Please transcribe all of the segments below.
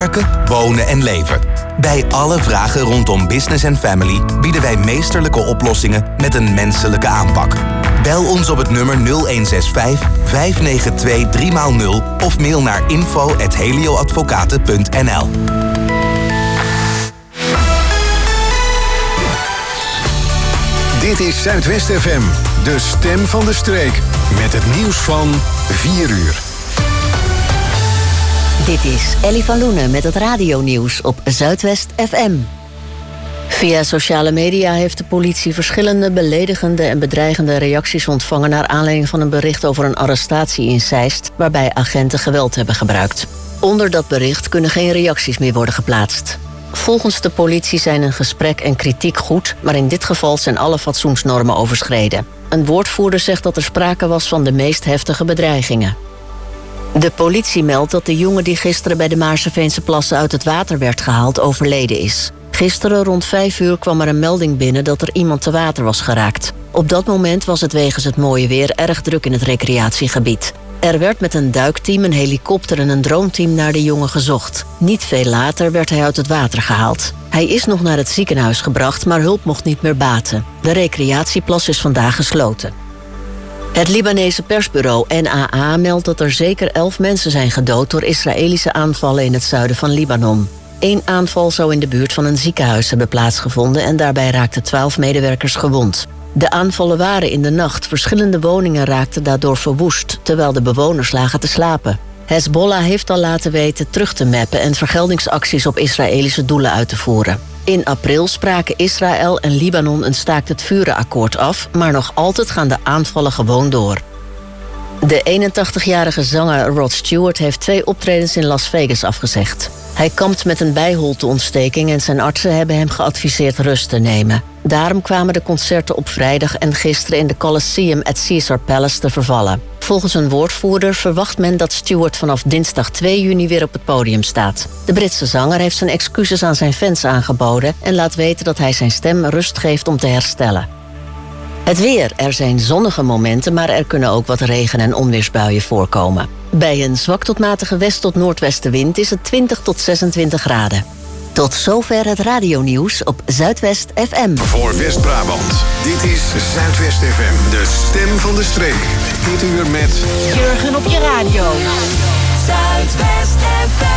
werken, wonen en leven. Bij alle vragen rondom business en family bieden wij meesterlijke oplossingen met een menselijke aanpak. Bel ons op het nummer 0165 592 3x0 of mail naar info@helioadvocaten.nl. Dit is Zuidwest FM, de stem van de streek. Met het nieuws van 4 uur. Dit is Ellie van Loenen met het radionieuws op Zuidwest FM. Via sociale media heeft de politie verschillende beledigende en bedreigende reacties ontvangen naar aanleiding van een bericht over een arrestatie in Zeist, waarbij agenten geweld hebben gebruikt. Onder dat bericht kunnen geen reacties meer worden geplaatst. Volgens de politie zijn een gesprek en kritiek goed, maar in dit geval zijn alle fatsoensnormen overschreden. Een woordvoerder zegt dat er sprake was van de meest heftige bedreigingen. De politie meldt dat de jongen die gisteren bij de Maarseveense Plassen uit het water werd gehaald overleden is. Gisteren rond 5 uur kwam er een melding binnen dat er iemand te water was geraakt. Op dat moment was het wegens het mooie weer erg druk in het recreatiegebied. Er werd met een duikteam, een helikopter en een droomteam naar de jongen gezocht. Niet veel later werd hij uit het water gehaald. Hij is nog naar het ziekenhuis gebracht, maar hulp mocht niet meer baten. De recreatieplas is vandaag gesloten. Het Libanese persbureau NAA meldt dat er zeker 11 mensen zijn gedood door Israëlische aanvallen in het zuiden van Libanon. 1 aanval zou in de buurt van een ziekenhuis hebben plaatsgevonden en daarbij raakten 12 medewerkers gewond. De aanvallen waren in de nacht. Verschillende woningen raakten daardoor verwoest, terwijl de bewoners lagen te slapen. Hezbollah heeft al laten weten terug te mappen en vergeldingsacties op Israëlische doelen uit te voeren. In april spraken Israël en Libanon een staakt-het-vuren-akkoord af, maar nog altijd gaan de aanvallen gewoon door. De 81-jarige zanger Rod Stewart heeft 2 optredens in Las Vegas afgezegd. Hij kampt met een bijholteontsteking en zijn artsen hebben hem geadviseerd rust te nemen. Daarom kwamen de concerten op vrijdag en gisteren in de Coliseum at Caesar Palace te vervallen. Volgens een woordvoerder verwacht men dat Stewart vanaf dinsdag 2 juni weer op het podium staat. De Britse zanger heeft zijn excuses aan zijn fans aangeboden en laat weten dat hij zijn stem rust geeft om te herstellen. Het weer. Er zijn zonnige momenten, maar er kunnen ook wat regen- en onweersbuien voorkomen. Bij een zwak tot matige west- tot noordwestenwind is het 20 tot 26 graden. Tot zover het radionieuws op Zuidwest FM. Voor West-Brabant, dit is Zuidwest FM, de stem van de streek. Dit uur met Jurgen op je radio. Zuidwest FM.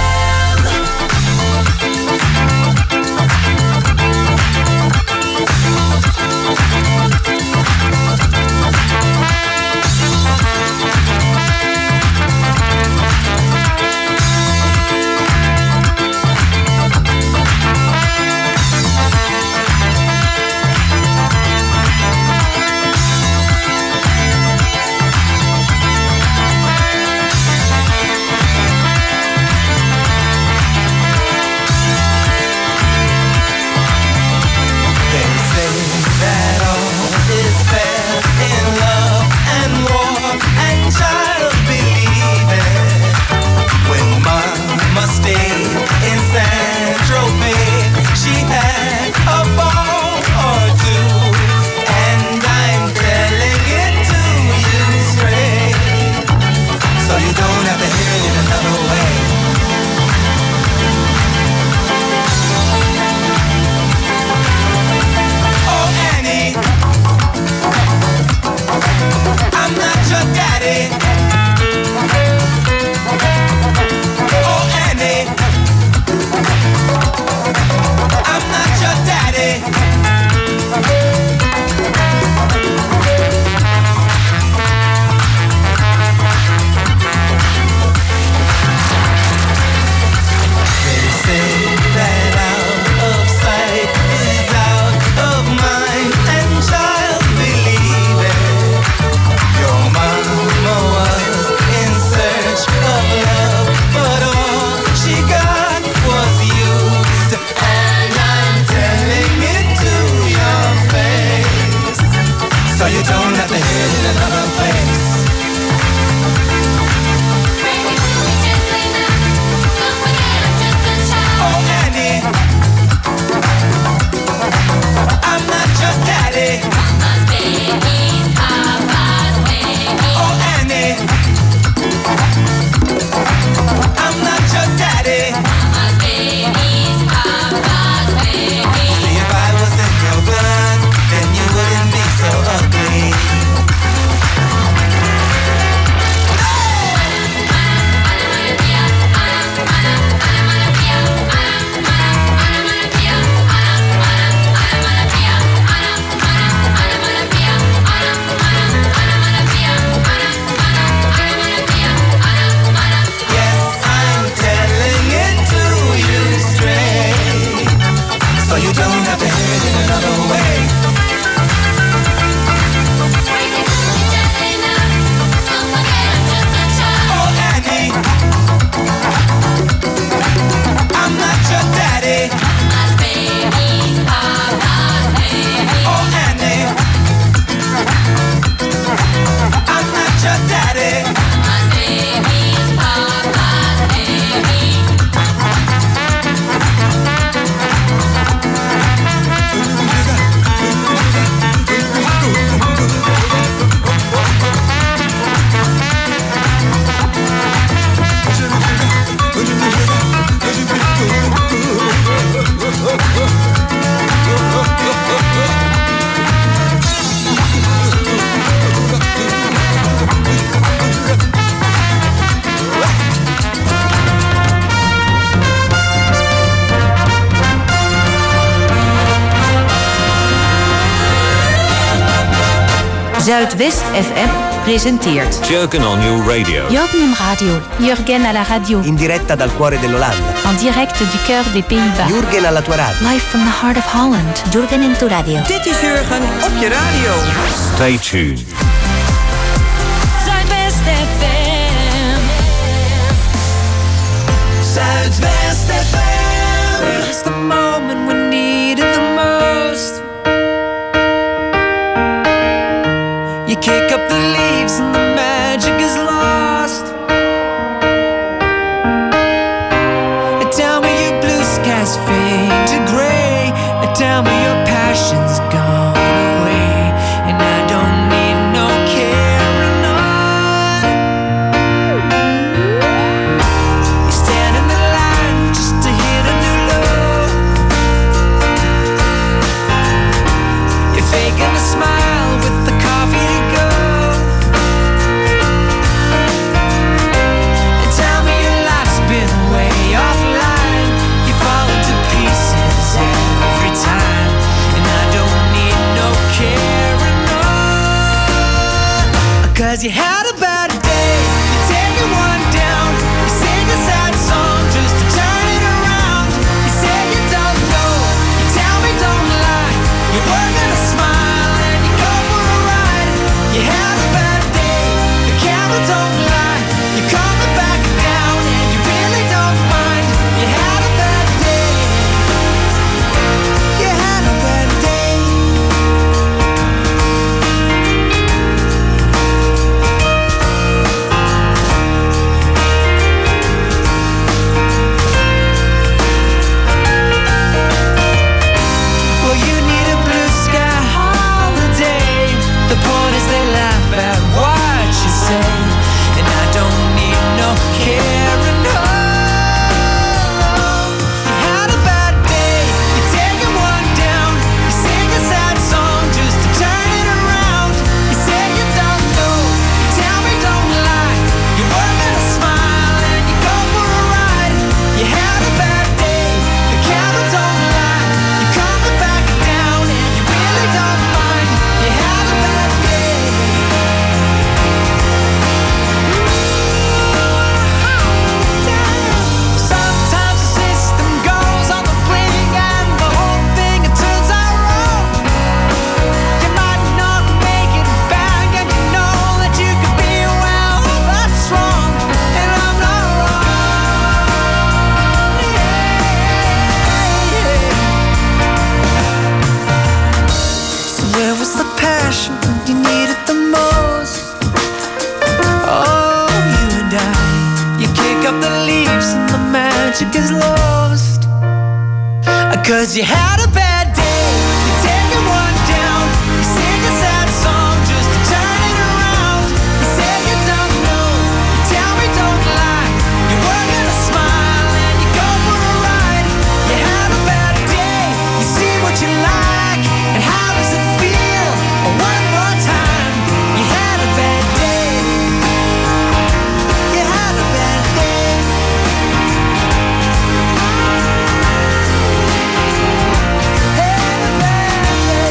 I'm not Zuidwest FM presenteert Jurgen on your radio. Jurgen Radio. Jurgen alla radio. In diretta dal cuore dell'Olanda. En direct du cœur des Pays-Bas. Jurgen alla tua radio. Live from the heart of Holland. Jurgen in tu radio. Dit is Jurgen op je radio. Stay tuned. Zuidwest FM. Zuidwest FM. It's the moment we need it the most. You kick up the leaves and the magic is lost. And tell me your blue skies fade to gray. And tell me your passion's gone away. And I don't need no carrying on. You stand in the line just to hit a new low. You're faking a smile with the coffee to go. And tell me your life's been way offline. You fall into pieces every time. And I don't need no carrying on. 'Cause you had a bad day. You're taking one down. You sing a sad song just to turn it around. You say you don't know. You tell me don't lie. You're working a smile and you go for a ride. You had a bad day. The camera don't lie. You're coming back down and you really don't mind. You had a bad day. You had a bad day. Well, you need a blue sky holiday. The point is they laugh at what you say. And I don't need no carrying on. You had a bad day. You're taking one down. You sing a sad song just to turn it around. You say you don't know. You tell me don't lie. You're working a smile and you go for a ride. You had a bad day. The camera don't lie. You're coming back down and you really don't mind. You had a bad day. Sometimes the system goes on the blink and the whole thing it turns out wrong. You might not make it back and you know that you could be well, that's wrong, and I'm not wrong. So where was the passion when you needed the most? Oh, you and I, you kick up the leaves and the magic is lost. 'Cause you had a bad day, you're taking one down. You sing a sad song just to turn it around. You say you don't know, you tell me don't lie. You're working a smile and you go for a ride. You had a bad day, you see what you like. And how does it feel? One more time, you had a bad day. You had a bad day. Had a bad day.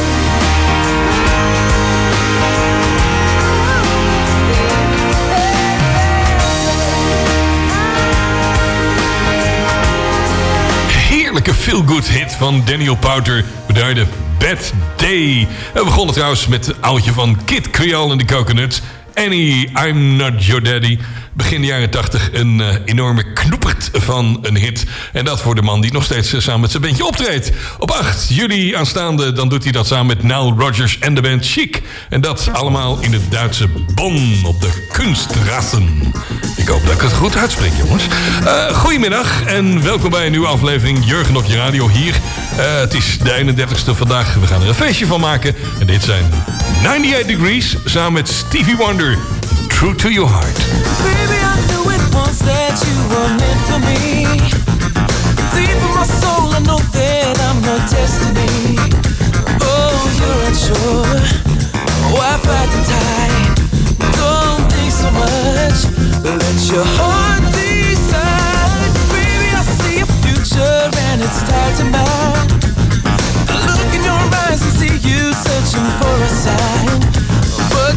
Heerlijke feel-good hit van Daniel Powter. Beduidde Bad Day. We begonnen trouwens met het oudje van Kid Creole en de Coconuts. Annie, I'm Not Your Daddy. Begin jaren 80 een enorme knoepert van een hit. En dat voor de man die nog steeds samen met zijn bandje optreedt. Op 8 juli aanstaande, dan doet hij dat samen met Nile Rodgers en de band Chic. En dat allemaal in het Duitse Bonn op de Kunstrassen. Ik hoop dat ik het goed uitspreek, jongens. Goedemiddag en welkom bij een nieuwe aflevering Jurgen op je radio hier. Het is de 31ste vandaag. We gaan er een feestje van maken. En dit zijn 98 Degrees samen met Stevie Wonder. True to Your Heart. Baby, I knew it once that you were meant for me. Deep in my soul, I know that I'm your destiny. Oh, you're unsure. Oh, I fight the tide. Don't think so much. Let your heart decide. Baby, I see a future and it's tied to mine. I look in your eyes and see you searching for a sign. But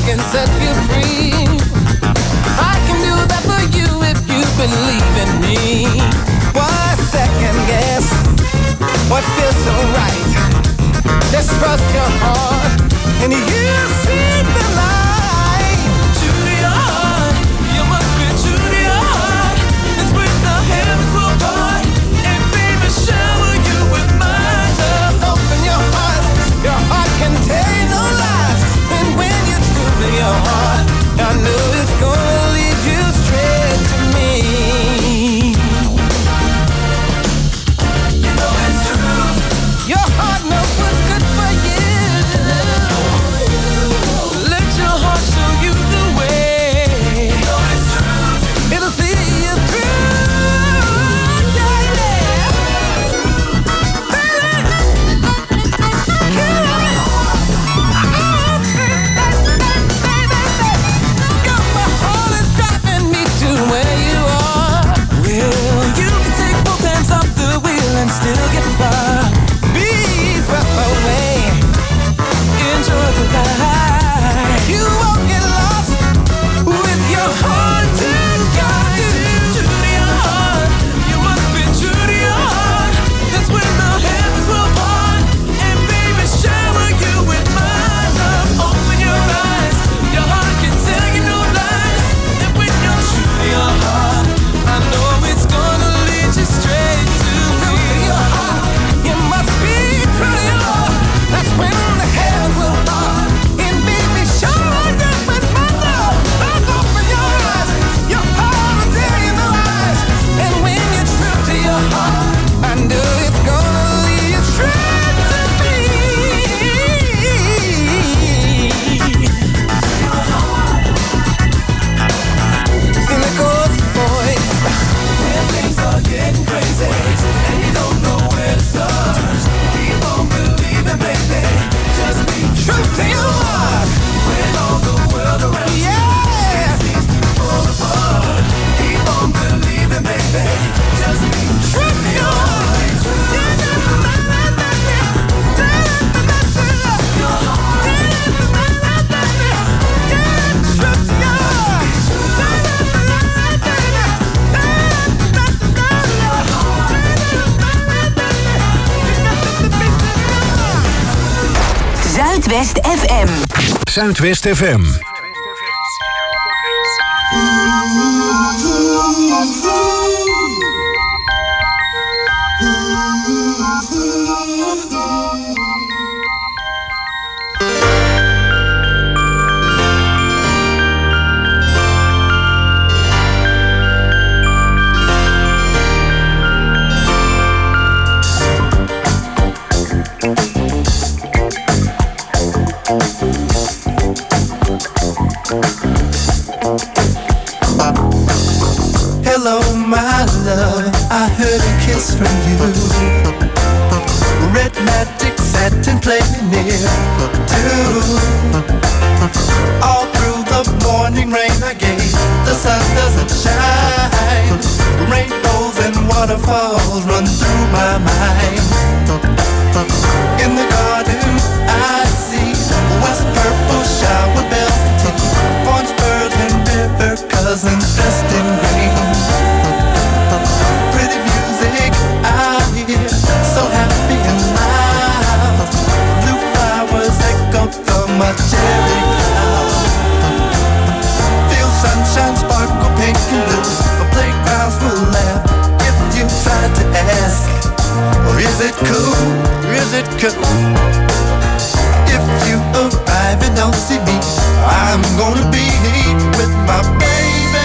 can set you free. I can do that for you if you believe in me. Why second guess what feels so right? Just trust your heart and you'll see the light. To your heart, you must be true to your heart. That's when the heavens will part and baby shower you with my love. Open your heart contains no lies. And when you're true to your heart, I know it's gonna lead you straight to me. You know it's true. Your heart knows what's good for you. Let your heart show you the way. You know it's true. It'll see you through. Yeah, yeah. Where you are, well, you can take both hands off the wheel and still get far. Be swept away, enjoy the ride. You won't get lost with your heart to guide you. True to your heart, you must be true to your heart. That's when the heavens will part and baby shower you with my love. Open your eyes, your heart can tell you no lies. And when you're true to your heart, I know it's gonna lead you straight to me. To your heart, you must be true to your heart. That's when the heavens will part and baby shower you with my love. Open your eyes, your heart will tell you no lies. And when you're true to your heart, I know it's gonna lead you straight to me. Sing the chorus, boys. When things are getting crazy and you don't know where to start, keep on believing, baby. Just be true to your heart. When all the world around you seems to fall apart, keep on believing, baby. Just be true to your heart. Zuidwest FM. Zuidwest FM. Hello, my love, I heard a kiss from you. Red magic satin playing near too. All through the morning rain I gave, the sun doesn't shine. Rainbows and waterfalls run through my mind. In the garden I see west purple shower bells, orange birds and river cousins dressed in green. Pretty music I hear, so happy and loud. Blue flowers echo from my cherry cloud. Feel sunshine sparkle pink and blue. The playgrounds will laugh if you try to ask, or is it cool? Is it cool? If you arrive and don't see me, I'm gonna be with my baby.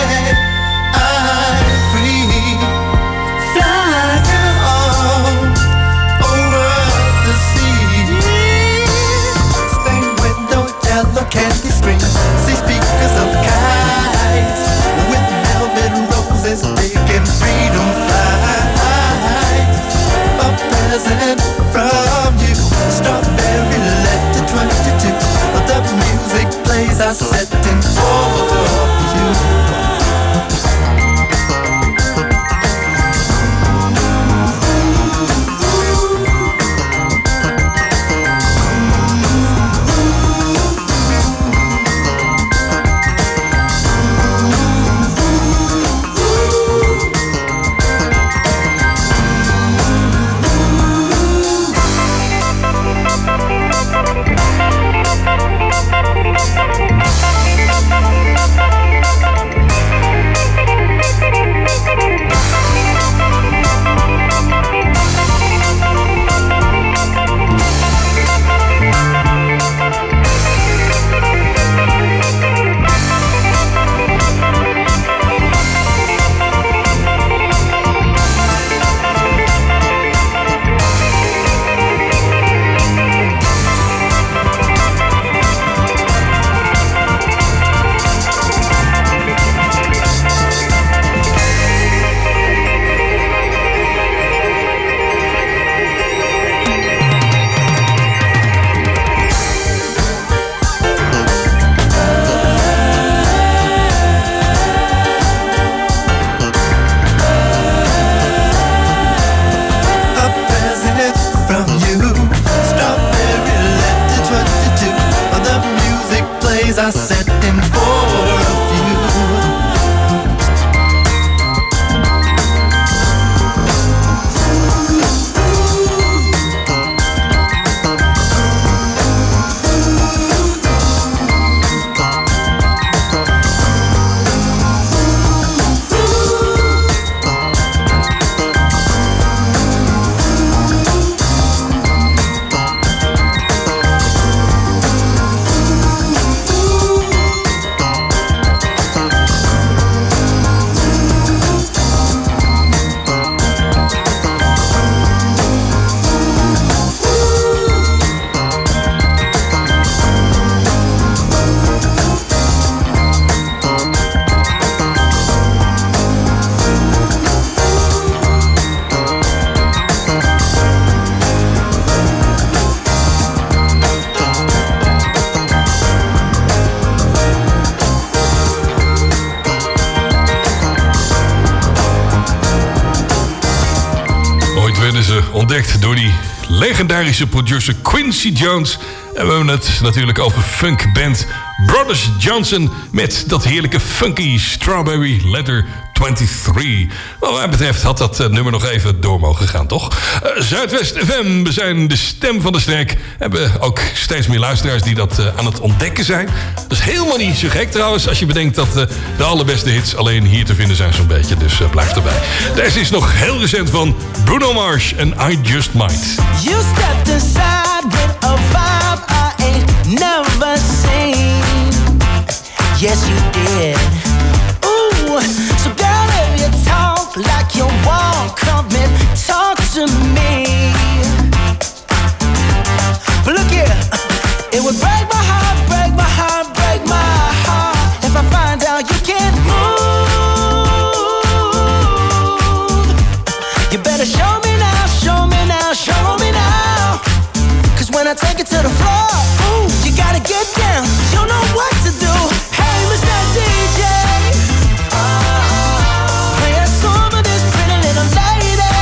I'm free, flying on over the sea. Stained window, yellow candy screen. See speakers of kites with velvet roses, making freedom flies. A present from you, strawberry letter 22. The music plays, I set in for you. are setting for a few. Ontdekt door die legendarische producer Quincy Jones. En we hebben het natuurlijk over funkband Brothers Johnson met dat heerlijke funky Strawberry Letter 23. Wat mij betreft had dat nummer nog even door mogen gaan, toch? Zuidwest FM, we zijn de stem van de streek. Hebben ook steeds meer luisteraars die dat aan het ontdekken zijn. Dat is helemaal niet zo gek trouwens, als je bedenkt dat de allerbeste hits alleen hier te vinden zijn zo'n beetje. Dus blijf erbij. Deze is nog heel recent van Bruno Mars en I Just Might. You stepped inside with a vibe I ain't never seen. Yes, you did. Ooh, so girl, if you talk like you want, come and talk to me. But look here, it would break my heart, break my heart, break my heart if I find out you can't move. You better show me now, show me now, show me now. Cause when I take it to the floor, ooh, you gotta get down. You know what to do. Hey, Mr. DJ, play a song for this pretty little lady.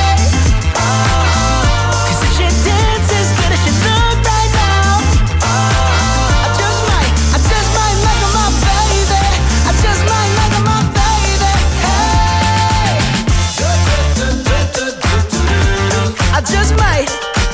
Cause if she dances as good as she look right now, I just might make her my baby. I just might make her my baby. Hey, I just might.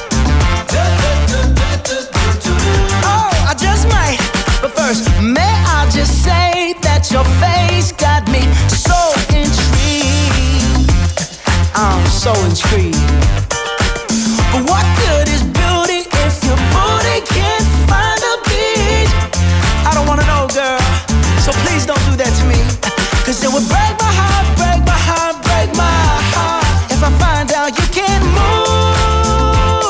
Oh, I just might. But first, may I just say that your face got me so intrigued. I'm so intrigued. But what good is beauty if your booty can't find a beat? I don't wanna know, girl, so please don't do that to me. Cause it would break my heart, break my heart, break my heart if I find out you can't move.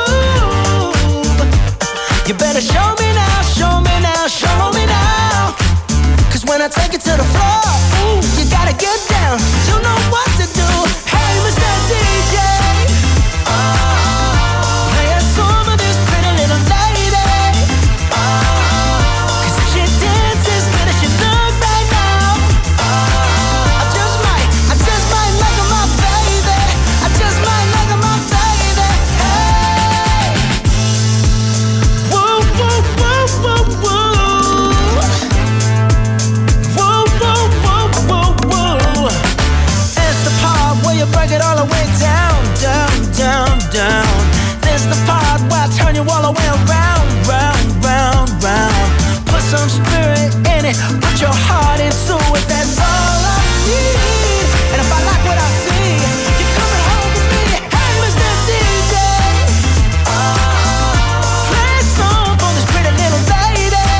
You better show me now, show me now, show me now. Cause when I take it to the floor, ooh, you gotta get down. You know what to do. Hey, Mr. DJ, play a song for this pretty little lady. Cause if she dances as good as she look right now, I just might make her my baby. I just might make her my baby. Hey, woo, woo, woo, woo, woo. Woo, woo, woo, woo, woo. It's the part where you break it all the way down, down, down, down. This the part where I turn you all the way around, round, round, round. Put some spirit in it, put your heart into it. That's all I need. And if I like what I see, you're coming home with me. Hey, Mr. DJ, play a song for this pretty little lady.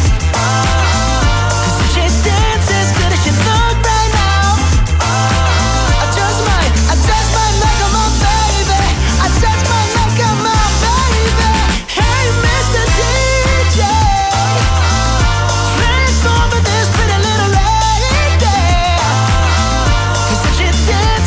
Cause if she dances as good as she look right now, I just might make her my baby. I just might make her my baby. Hey, Mr. DJ, play a song for this pretty little lady. Cause if she dances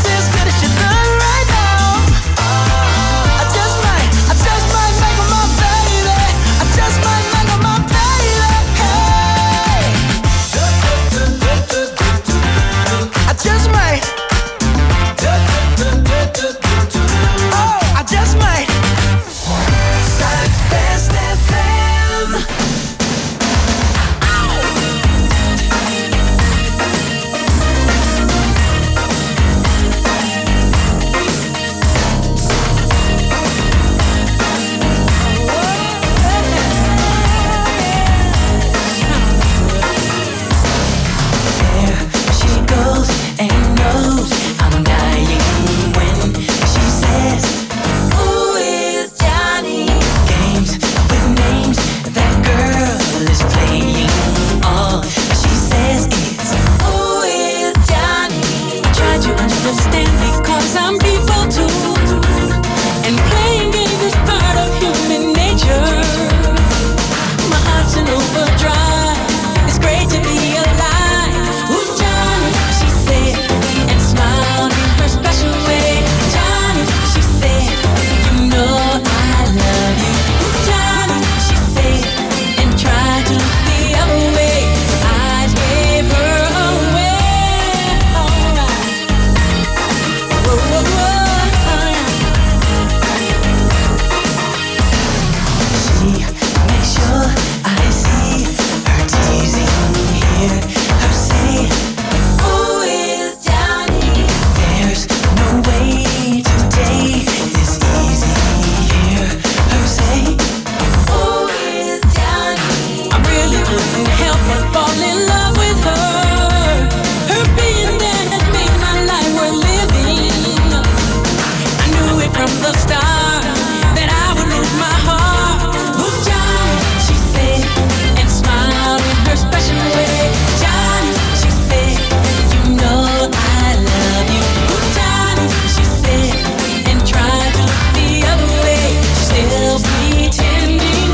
couldn't help but fall in love with her. Her being there has made my life worth living. I knew it from the start that I would lose my heart. Who's Johnny? She said, and smiled in her special way. Johnny, she said, you know I love you. Who's Johnny? She said, and tried to look the other way, still pretending.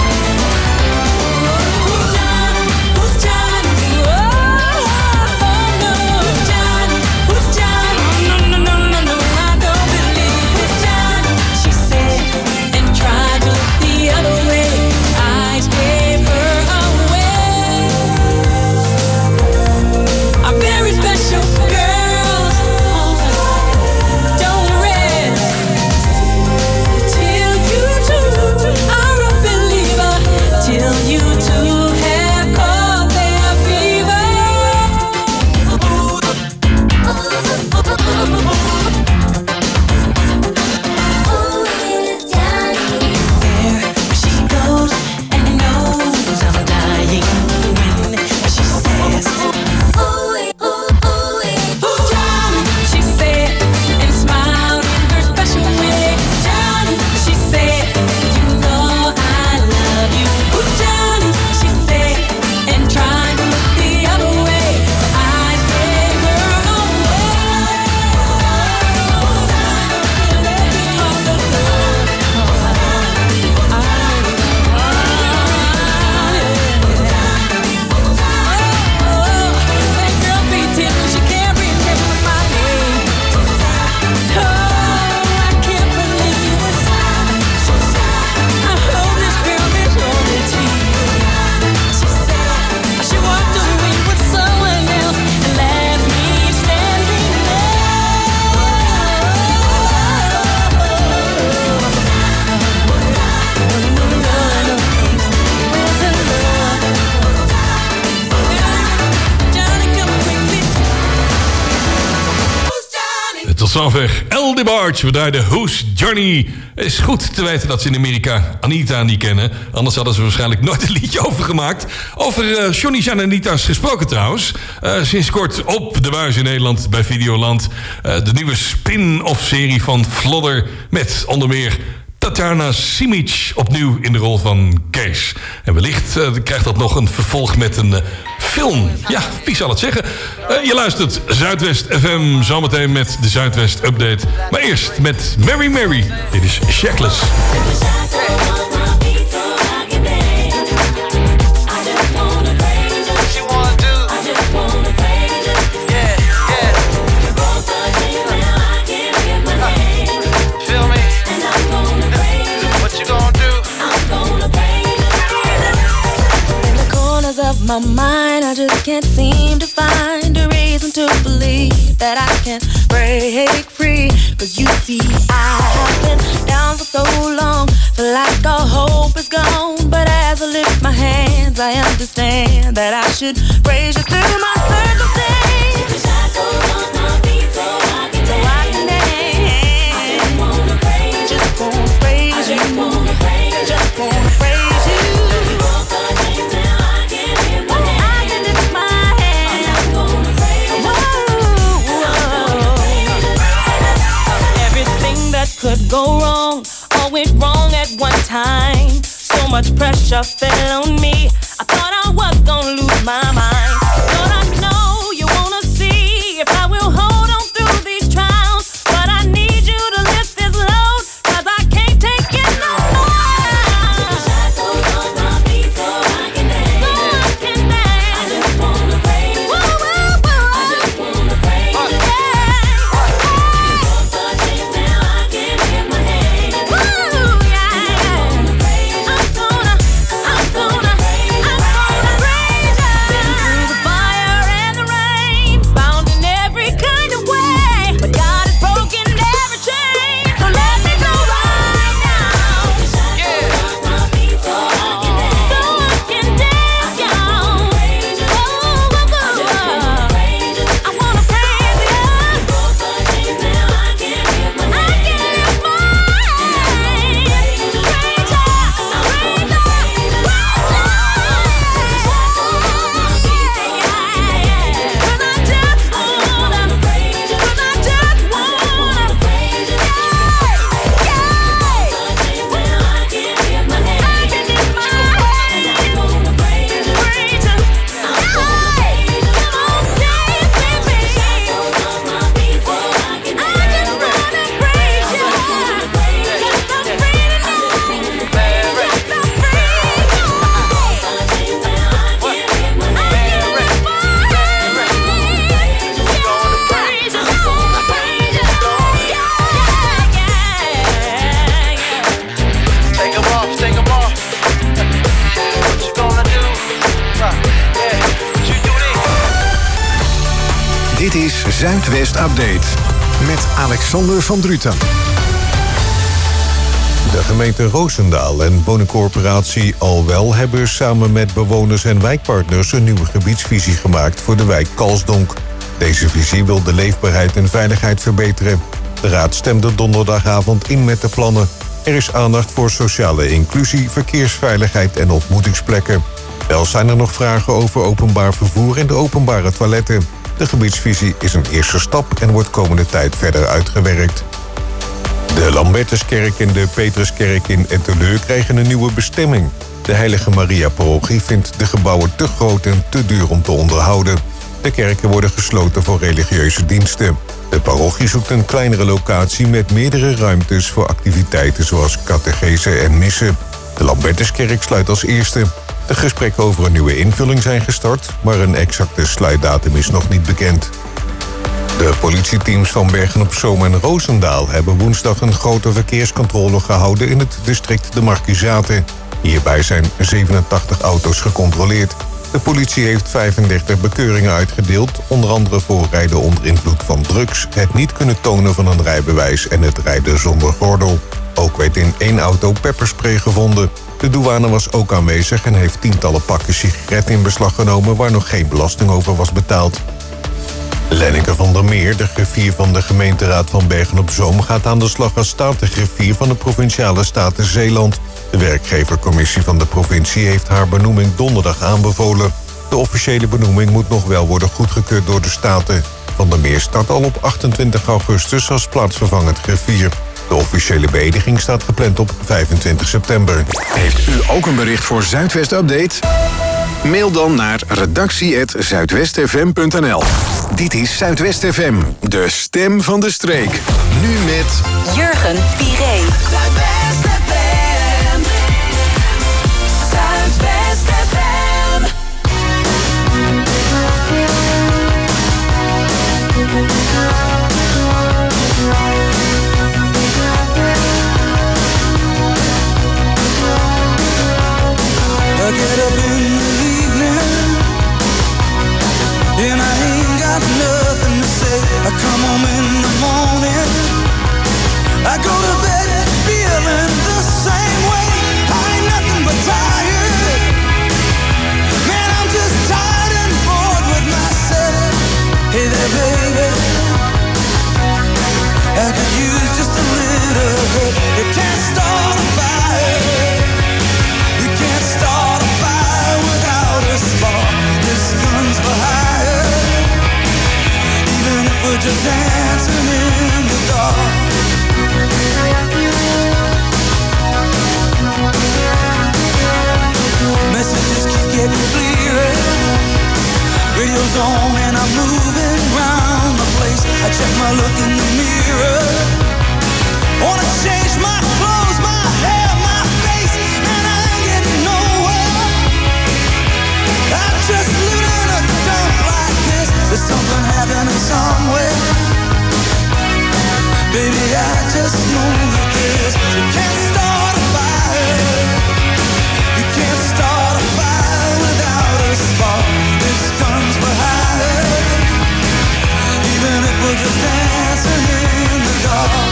Who's Johnny? Who's Johnny? Oh, no. Who's Johnny? Who's Johnny? No, I don't believe. Who's Johnny? She said, and tried to look the other way. Eyes gave her away. A very special girl. Don't rest till you two are a believer. Till you two have caught their fever. There she goes and knows I'm dying when she says, who's Johnny? She said, and smiled in her special way. Johnny, she said, you know I love you. Who's Johnny? She said, and tried to look the other way. Eyes gave her away. That girl pretending she can't remember my name. Oh, I can't believe it. I hope this girl is only to you. She said she walked away with someone else and left me standing Johnny, come quickly. Who's Johnny? Tot zover El DeBarge. We draaiden Who's Johnny. Het is goed te weten dat ze in Amerika Anita niet kennen. Anders hadden ze waarschijnlijk nooit een liedje over gemaakt. Over Johnny's en Anita's gesproken trouwens. Sinds kort op de buis in Nederland bij Videoland. De nieuwe spin-off serie van Vlodder. Met onder meer Tatjana Simic opnieuw in de rol van Kees. En wellicht krijgt dat nog een vervolg met een film. Ja, wie zal het zeggen? Je luistert Zuidwest FM, zometeen met de Zuidwest Update. Maar eerst met Mary Mary. Dit is Shackless. Of my mind, I just can't seem to find a reason to believe that I can break free. Cause you see, I have been down for so long, feel like all hope is gone. But as I lift my hands, I understand that I should praise you through my circumstance. Keep the shackles on my feet so I can dance. I just wanna praise you. Just wanna praise you. Just wanna praise you. Just wanna praise you. You broke the chains and I can lift my hands. I can lift my hands. I'm gonna praise you. Everything that could go wrong all went wrong at one time. So much pressure fell on me. I thought I was gonna lose my mind. Thought I know you wanna see if I will hold on through these trials. But I need you to lift this load, cause I can't take it no more. Take the shackles off my feet so I can dance. So I can dance. I just wanna praise you. I just wanna praise you. You broke the chains, now I can lift my hands. I'm gonna praise you. I'm gonna praise you. Zuidwest Update met Alexander van Druten. De gemeente Roosendaal en woningcorporatie Alwel hebben samen met bewoners en wijkpartners een nieuwe gebiedsvisie gemaakt voor de wijk Kalsdonk. Deze visie wil de leefbaarheid en veiligheid verbeteren. De raad stemde donderdagavond in met de plannen. Er is aandacht voor sociale inclusie, verkeersveiligheid en ontmoetingsplekken. Wel zijn er nog vragen over openbaar vervoer en de openbare toiletten. De gebiedsvisie is een eerste stap en wordt komende tijd verder uitgewerkt. De Lambertuskerk en de Petruskerk in Etteleur krijgen een nieuwe bestemming. De Heilige Maria-parochie vindt de gebouwen te groot en te duur om te onderhouden. De kerken worden gesloten voor religieuze diensten. De parochie zoekt een kleinere locatie met meerdere ruimtes voor activiteiten zoals catechese en missen. De Lambertuskerk sluit als eerste. De gesprekken over een nieuwe invulling zijn gestart, maar een exacte sluitdatum is nog niet bekend. De politieteams van Bergen-op-Zoom en Roosendaal hebben woensdag een grote verkeerscontrole gehouden in het district De Markizaten. Hierbij zijn 87 auto's gecontroleerd. De politie heeft 35 bekeuringen uitgedeeld, onder andere voor rijden onder invloed van drugs, het niet kunnen tonen van een rijbewijs en het rijden zonder gordel. Ook werd in 1 auto pepperspray gevonden. De douane was ook aanwezig en heeft tientallen pakken sigaretten in beslag genomen waar nog geen belasting over was betaald. Lenneke van der Meer, de griffier van de gemeenteraad van Bergen-op-Zoom, gaat aan de slag als statengriffier van de Provinciale Staten Zeeland. De werkgevercommissie van de provincie heeft haar benoeming donderdag aanbevolen. De officiële benoeming moet nog wel worden goedgekeurd door de Staten. Van der Meer start al op 28 augustus als plaatsvervangend griffier. De officiële beëdiging staat gepland op 25 september. Heeft u ook een bericht voor Zuidwest Update? Mail dan naar redactie@zuidwestfm.nl. Dit is Zuidwest FM, de stem van de streek. Nu met Jurgen Piré. Zuidwest FM. Zuidwest FM. I get up in the evening and I ain't got nothing to say. I come home in the morning, I go to bed feeling the same way. I ain't nothing but tired. Man, I'm just tired and bored with myself. Hey there, baby, I could use just a little bit. You can't start a fire. You can't start a fire without a spark. This gun's for hire. Even if we're just dancing in the dark. Messages keep getting clearer. Radio's on and I'm moving round the place. I check my look in the mirror. Wanna change my clothes, my hair, my face, and I ain't getting nowhere. I'm just living in a dump like this. There's something happening somewhere. Baby, I just know that this. You can't start a fire. You can't start a fire without a spark. This gun's for hire. Even if we're just dancing in the dark.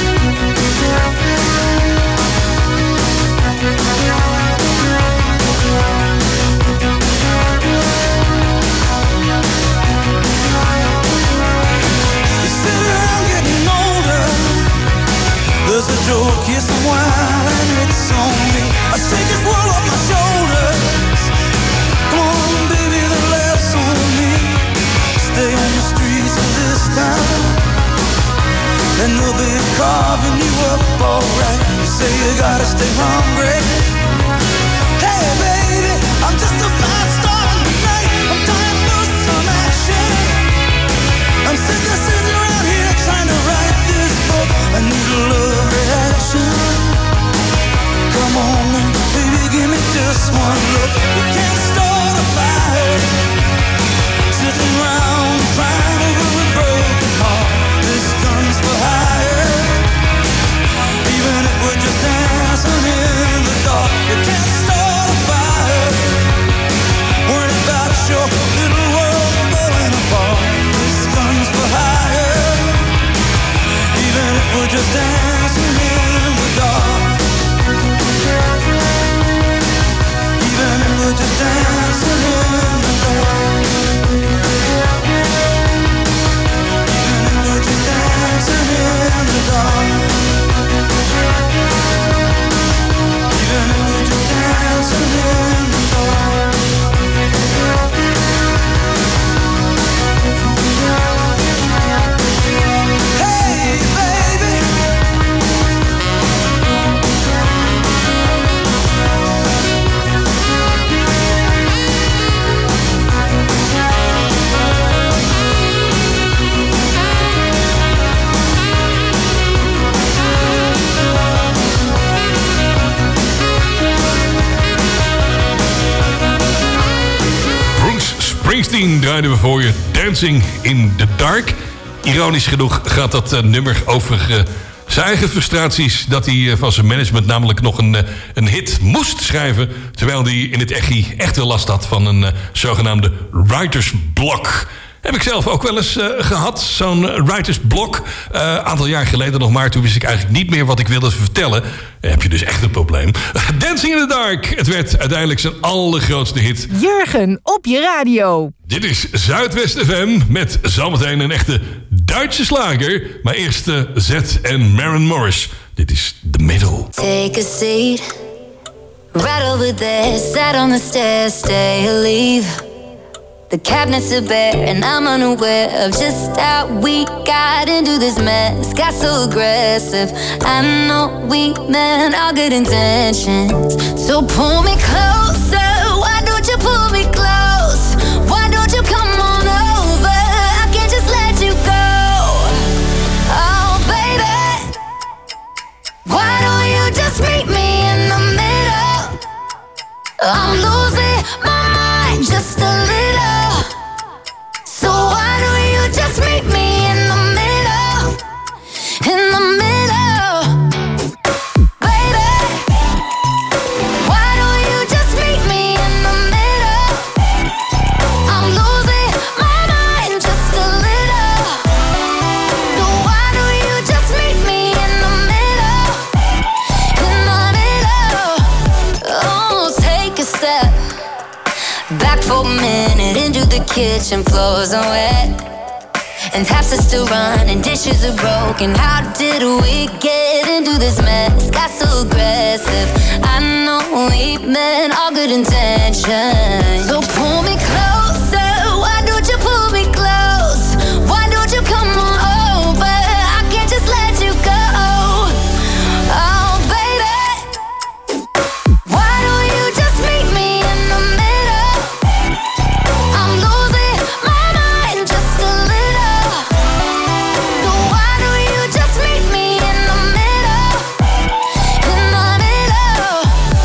There's a joke, here's some wine, and it's on me. I shake this world off my shoulders. Come on, baby, the laughs on me. Stay on the streets of this town, and they'll be carving you up alright. You say you gotta stay hungry. Hey, baby, I'm just a fast star tonight. I'm dying for some action. I'm sick of sitting around here trying to write this book. I need a love reaction. Come on, baby, give me just one look. You can't start a fire. Sitting around crying over a broken heart. This gun's for hire. Even if we're just dancing in the dark, you can't start a fire. Springsteen draaiden we voor je. Dancing in the Dark. Ironisch genoeg gaat dat nummer over zijn eigen frustraties. Dat hij van zijn management namelijk nog een hit moest schrijven. Terwijl hij in het echt wel last had van een zogenaamde writersblok. Heb ik zelf ook wel eens gehad, zo'n writersblok. Aantal jaar geleden nog maar. Toen wist ik eigenlijk niet meer wat ik wilde vertellen. Heb je dus echt een probleem. Dancing in the Dark. Het werd uiteindelijk zijn allergrootste hit. Jurgen, op je radio. Dit is Zuidwest FM met zometeen een echte Duitse slager. Maar eerst Zed en Maren Morris. Dit is The Middle. Take a seat. Right over there. Sat on the stairs. Stay or leave. The cabinets are bare and I'm unaware of just how we got into this mess. Got so aggressive. I know we meant all good intentions. So pull me closer. Why don't you pull me close? Why don't you come on over? I can't just let you go. Oh baby, why don't you just meet me in the middle? I'm losing my mind just a little. So why don't you just meet me in the middle? In the middle, baby. Why don't you just meet me in the middle? I'm losing my mind just a little. So why don't you just meet me in the middle? In the middle. Oh, take a step back for a minute into the kitchen. Floors are wet and taps are still running, dishes are broken. How did we get into this mess? Got so aggressive. I know we meant all good intentions. So pull me closer. Why don't you pull me close? Why don't you come on over? I can't just let you go. Oh baby, why don't you just meet me in the middle? I'm losing my mind just a little. So why don't you just meet me in the middle? In the middle.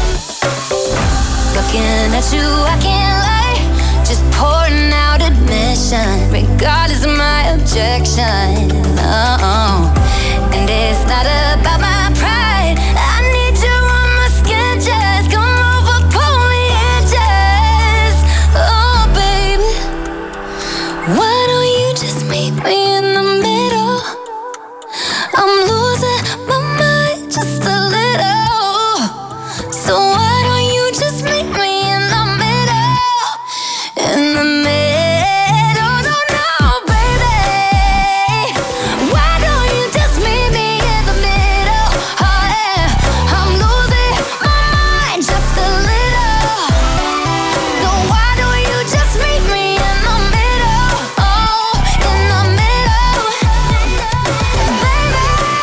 Looking at you, I can't lie. Just pouring out admission, regardless of my objection. Oh, and it's not about my pride. I need you on my skin, just come over, pull me in, just. Oh, baby, why don't you just meet me in the middle? I'm losing my mind just a little. So why don't you just meet me in the middle? In the middle, no, baby. Why don't you just meet me in the middle? Oh yeah, I'm losing my mind just a little. So why don't you just meet me in the middle? Oh, in the middle, baby.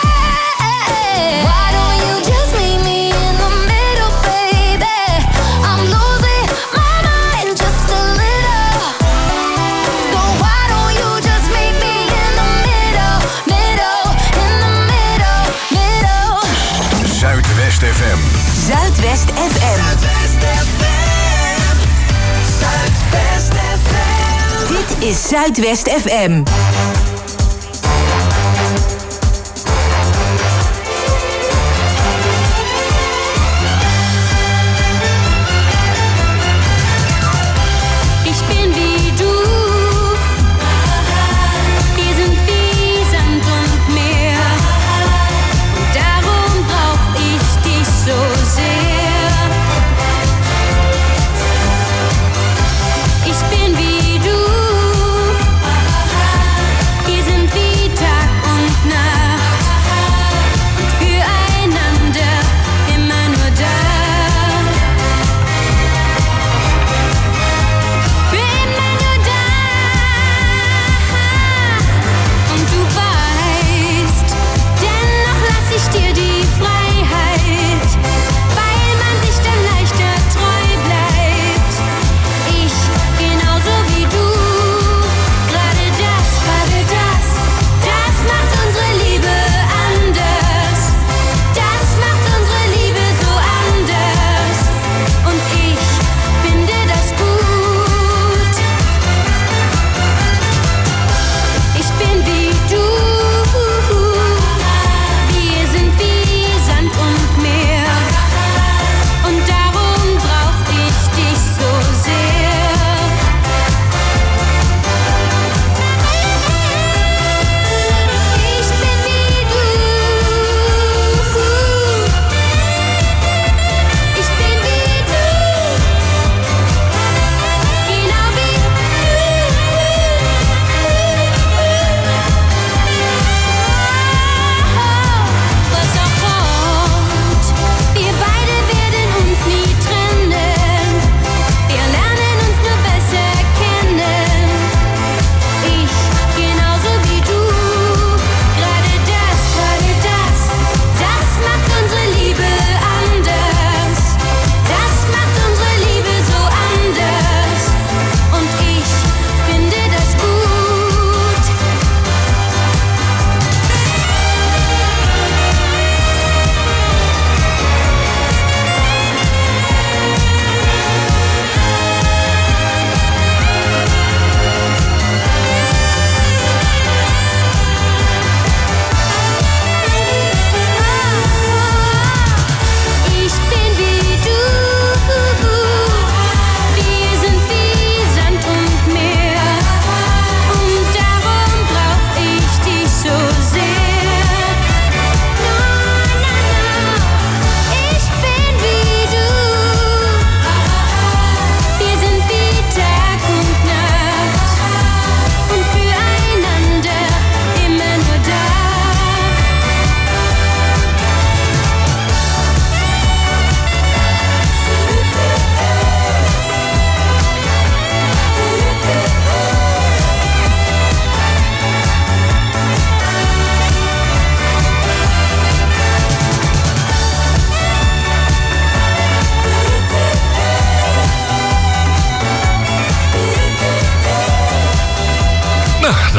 Why don't you just meet me in the middle, baby? I'm losing my mind just a little. So why don't you just meet me in the middle, middle, in the middle, middle. Zuidwest FM. Zuidwest FM. Zuidwest FM. Dit is Zuidwest FM. Ich bin wie du, wir sind wie Sand und Meer, und darum brauch ich dich so sehr. Ich bin wie du,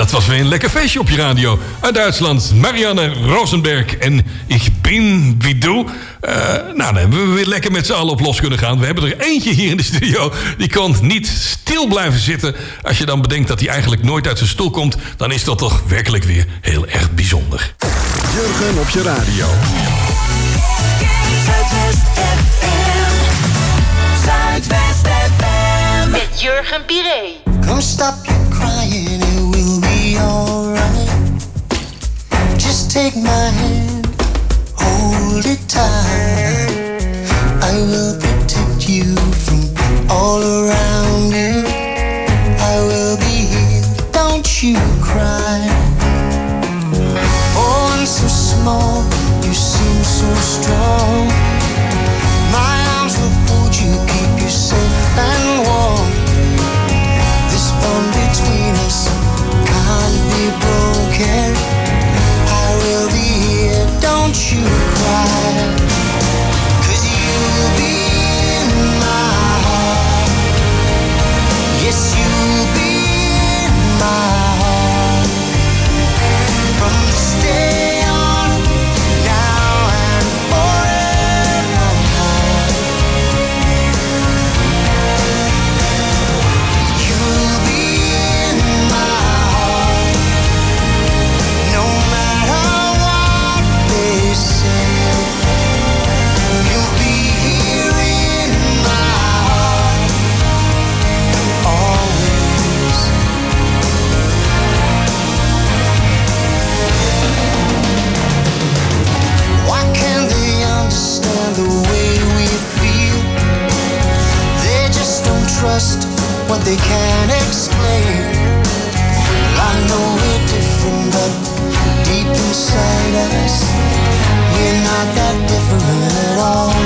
dat was weer een lekker feestje op je radio. Uit Duitsland, Marianne Rosenberg en Ik bin wie du. Nou, dan hebben we weer lekker met z'n allen op los kunnen gaan. We hebben er eentje hier in de studio. Die kan niet stil blijven zitten. Als je dan bedenkt dat hij eigenlijk nooit uit zijn stoel komt, dan is dat toch werkelijk weer heel erg bijzonder. Jurgen op je radio. Zuidwest FM. Zuidwest FM. Met Jurgen Piré. Come stop your crying, it will be alright. Just take my hand, hold it tight. I will protect you from all around you. I will be here, don't you cry. For I'm so small, you seem so strong. My arms will hold you, keep you safe and warm. This bond between us can't be broken. I will be here, don't you cry. 'Cause you'll be in my heart. Yes, you'll be in my heart. From this day on, now and forevermore. You'll be in my heart. No matter what they say. You'll be here in my heart. Always. Why can't they understand the way we feel? They just don't trust what they can't explain. Well, I know we're different, but deep inside us, we're not that different at all.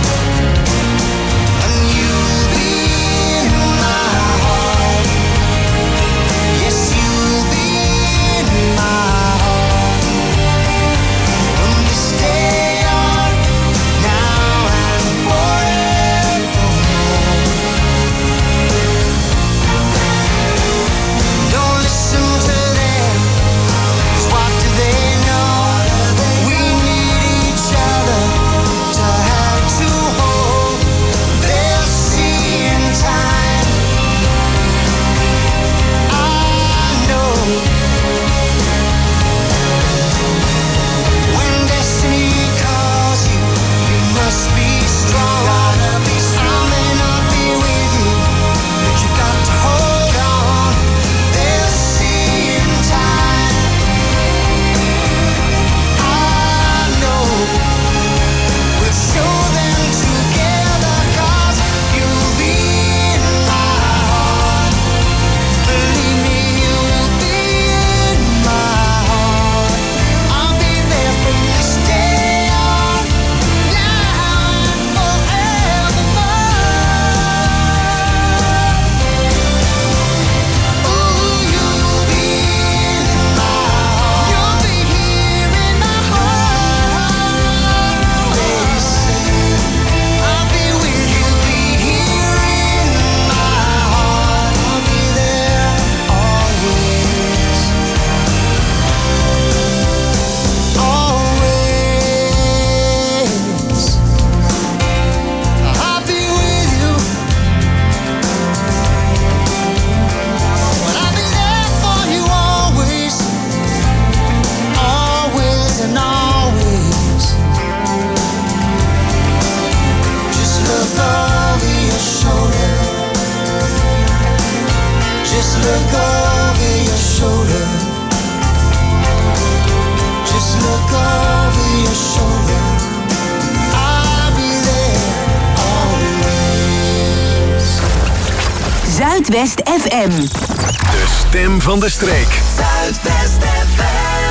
And you'll be in my heart. Yes, you'll be in my heart. From this day on, now and forevermore. Don't listen to them, 'cause what do they know? We need each other to have to hold. They'll see in time. I know. When destiny calls you, you must be strong. I may not be with you, but you got to hold on. They'll see in time. I know. We'll show them together, 'cause you'll be in my heart. Believe me, you'll be in my heart. I'll be there from this day on, now and forevermore. Ooh, you'll be in my heart. You'll be here in my heart. They say I'll be with you, be here in my heart. I'll be there always. Always. I'll be with you. But I'll be there for you always. Always and always. Just look over your shoulder. Just look over your shoulder. Just look over your shoulder. I'll be there always. Zuidwest FM. De stem van de streek. Zuidwest FM.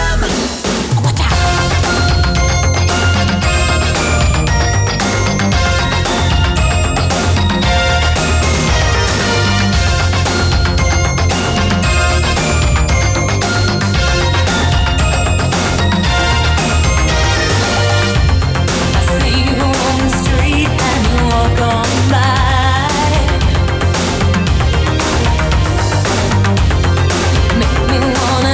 See you on the street and you walk on by. Make me wanna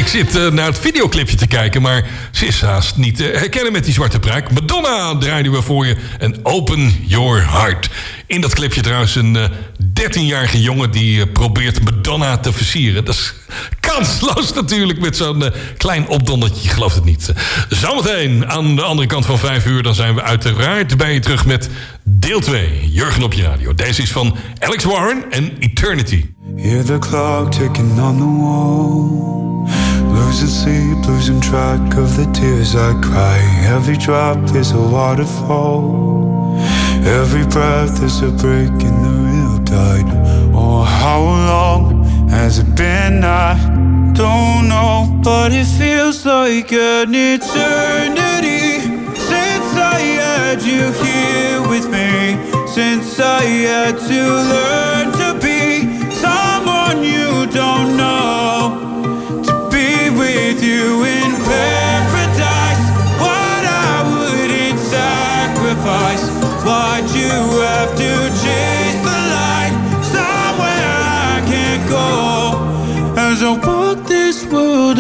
zit naar het videoclipje te kijken, maar ze is haast niet te herkennen met die zwarte pruik. Madonna draaiden we voor je en Open Your Heart. In dat clipje trouwens een 13-jarige jongen die probeert Madonna te versieren. Dat is kansloos natuurlijk met zo'n klein opdondertje, je gelooft het niet. Zometeen aan de andere kant van 5 uur, dan zijn we uiteraard bij je terug met deel 2. Jurgen op je radio. Deze is van Alex Warren en Eternity. Hear the clock ticking on the wall. Losing sleep, losing track of the tears I cry. Every drop is a waterfall. Every breath is a break in the real tide. Oh, how long has it been? I don't know, but it feels like an eternity since I had you here with me. Since I had to learn to be someone you don't know, to be with you in paradise. What I wouldn't sacrifice. Why'd you have to chase the light somewhere I can't go? As I walk this world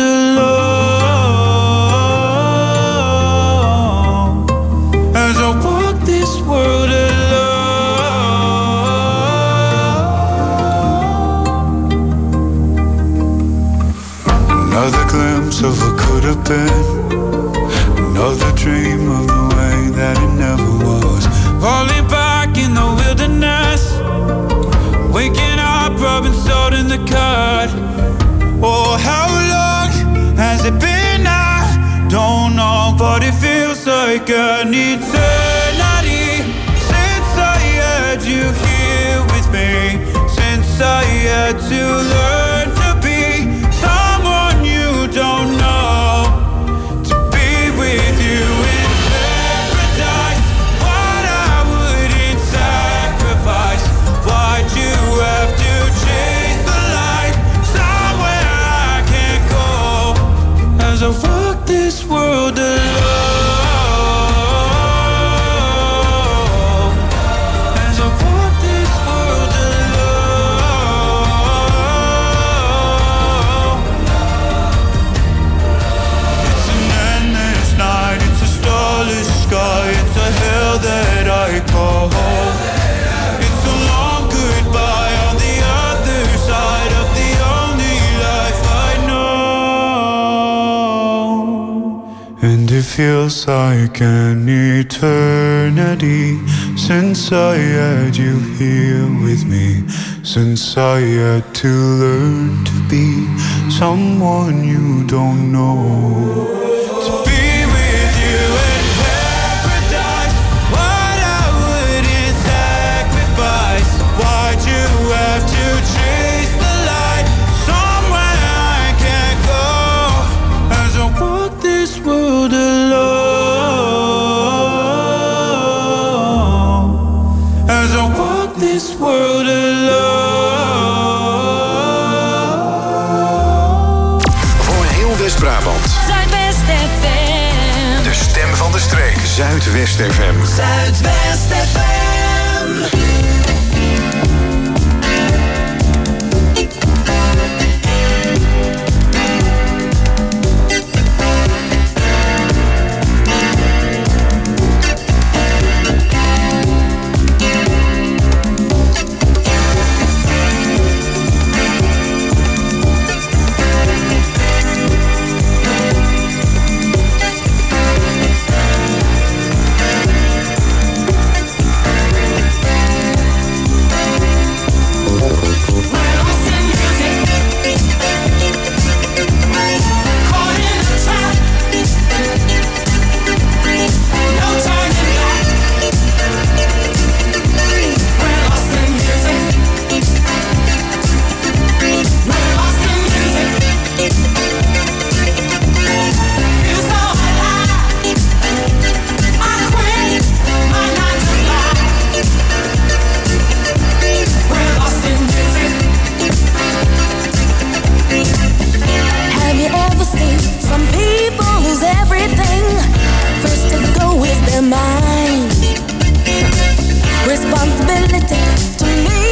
alone, as I walk this world alone. Another glimpse of what could have been. Another dream of the way that it never was. Falling back in the wilderness. Waking up, rubbing salt in the cut. Oh, how long has it been? I don't know, but it feels like an eternity since I had you here with me. Since I had to learn to be someone you don't know, to be with you in paradise. What I wouldn't sacrifice. Why'd you have to chase the light somewhere I can't go? As I walk this world alone, as I walk this world alone. It's an endless night, it's a starless sky, it's a hell that I call home. It's a long goodbye on the other side of the only life I know. And it feels like an eternity since I had you here with me. Since I had to learn to be someone you don't know. To be with you in paradise. What I wouldn't sacrifice. Why'd you have to chase the light somewhere I can't go? As I walk this world alone, as I walk this world alone. Voor heel West-Brabant. Zuidwest FM. De stem van de streek. Zuidwest FM. Zuidwest FM.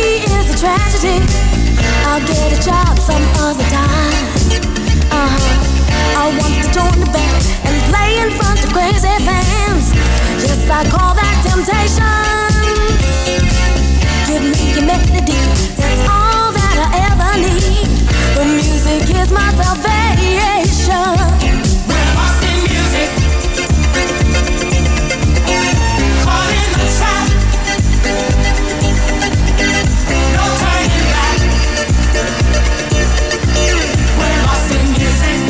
tragedy. I'll get a job some other time. I want to join the band and play in front of crazy fans. Yes, I call that temptation. Give me your melody, that's all that I ever need. The music is my salvation. We're lost in music, caught in the trap. No turning back. We're lost in music.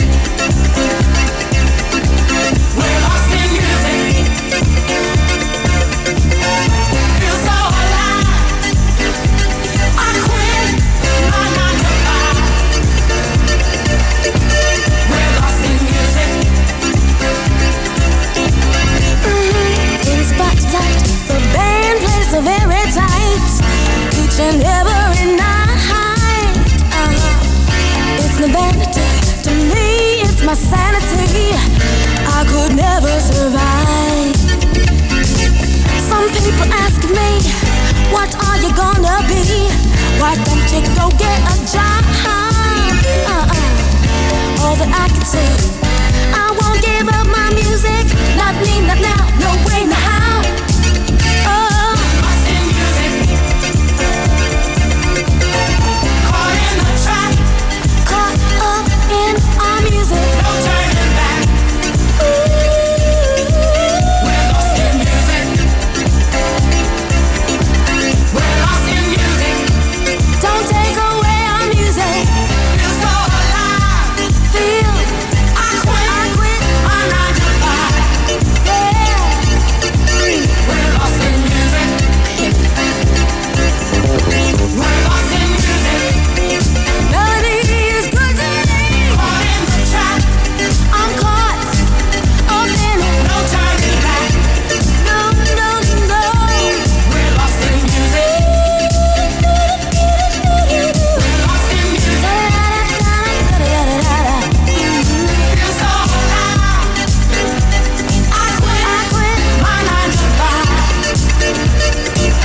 We're lost in music. Feel so alive. I quit my 9 to 5. We're lost in music. In spotlight, the band plays so very tight, each and every night. It's no vanity to me, it's my sanity. I could never survive. Some people ask me, what are you gonna be? Why don't you go get a job? All that I can say, I won't give up my music. Not me, not now, no way, not how.